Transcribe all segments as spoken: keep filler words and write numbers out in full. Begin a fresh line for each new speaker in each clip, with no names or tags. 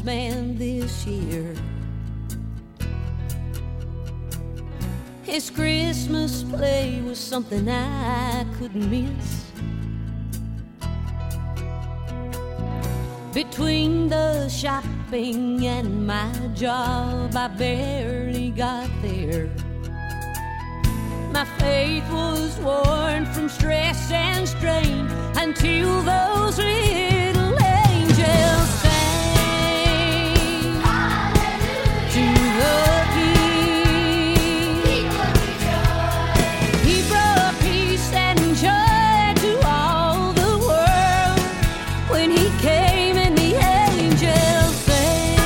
man this year. His Christmas play was something I couldn't miss. Between the shopping and my job, I barely got there. My faith was worn from stress and strain until those little angels sang hallelujah to the King. He brought me joy. He brought peace and joy to all the world when he came and the angels sang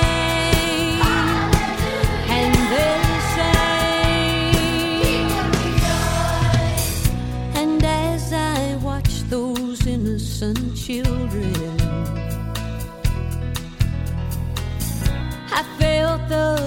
hallelujah and they sang. He brought me joy. And as I watched those innocent children, I felt the